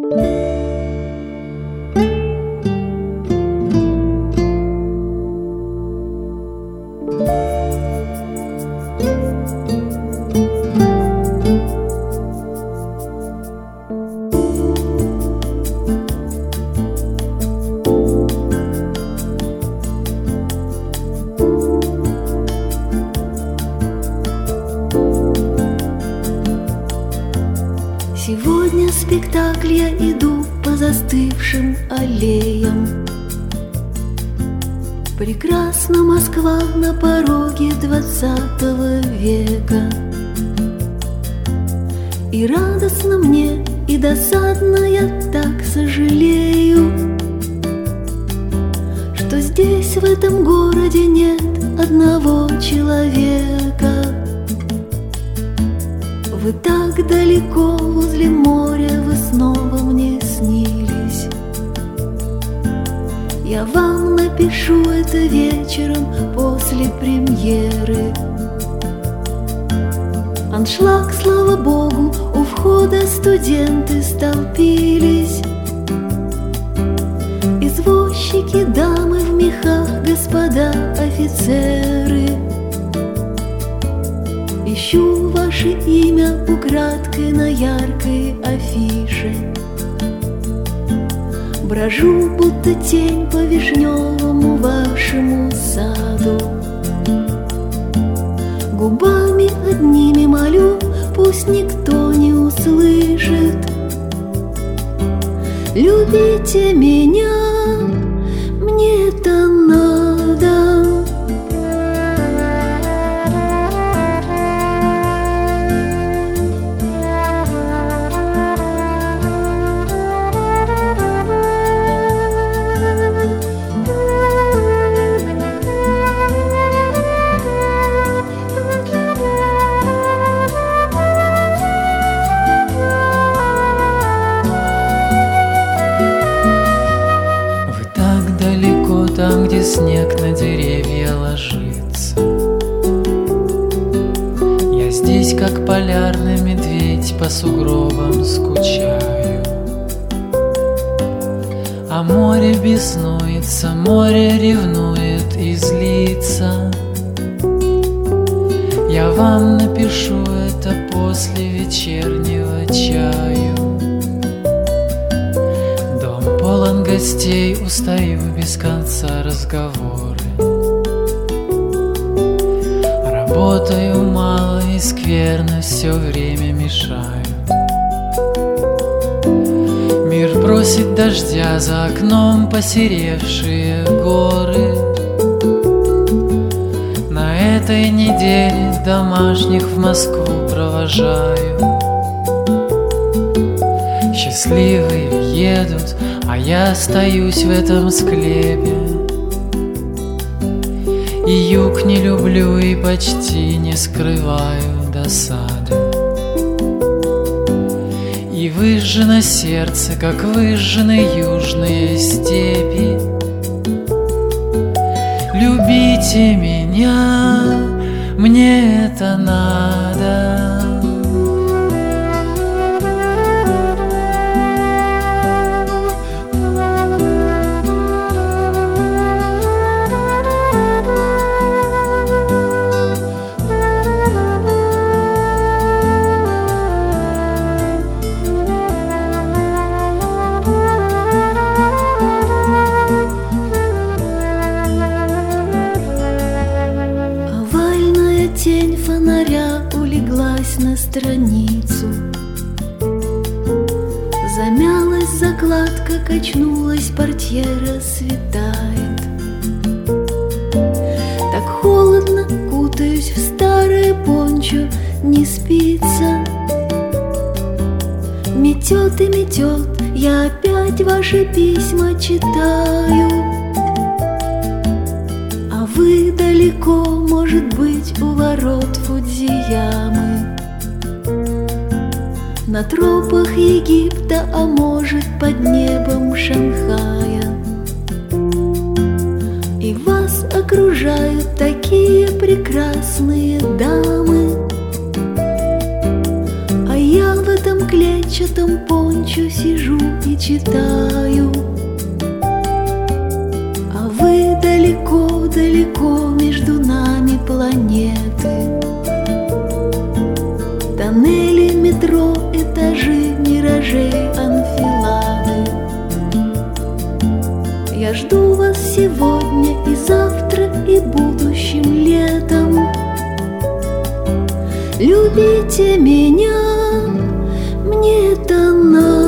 Сегодня спектакль, я иду по застывшим аллеям. Прекрасна Москва на пороге 20 века. И радостно мне, и досадно, я так сожалею, что здесь, в этом городе, нет одного человека. Вы так далеко, возле моря, вы снова мне снились. Я вам напишу это вечером после премьеры. Аншлаг, слава богу, у входа студенты столпились. Извозчики, дамы в мехах, господа офицеры. Ищу ваше имя украдкой на яркой афише. Брожу, будто тень по вишневому вашему саду. Губами одними молю, пусть никто не услышит. Любите меня, мне это надо. Там, где снег на деревья ложится, я здесь, как полярный медведь, по сугробам скучаю. А море беснуется, море ревнует и злится. Я вам напишу это после вечернего чаю. Полон гостей, устаю без конца разговоры. Работаю мало и скверно, все время мешаю. Мир просит дождя, за окном посеревшие горы. На этой неделе домашних в Москву провожаю. Счастливые едут, а я остаюсь в этом склепе. И юг не люблю, и почти не скрываю досады. И выжжено сердце, как выжжены южные степи. Любите меня, мне это надо. Тень фонаря улеглась на страницу. Замялась закладка, качнулась портьера, светает. Так холодно, кутаюсь в старое пончо, не спится. Метет и метет, я опять ваши письма читаю. А вы далеко, может быть, у ворот Фудзиямы, на тропах Египта, а может, под небом Шанхая. И вас окружают такие прекрасные дамы, а я в этом клетчатом клетчатом пончо сижу и читаю, а вы далеко-далеко, между нами планеты. Тоннели, метро, этажи, миражей, анфилады. Я жду вас сегодня и завтра, и будущим летом. Любите меня, мне это надо.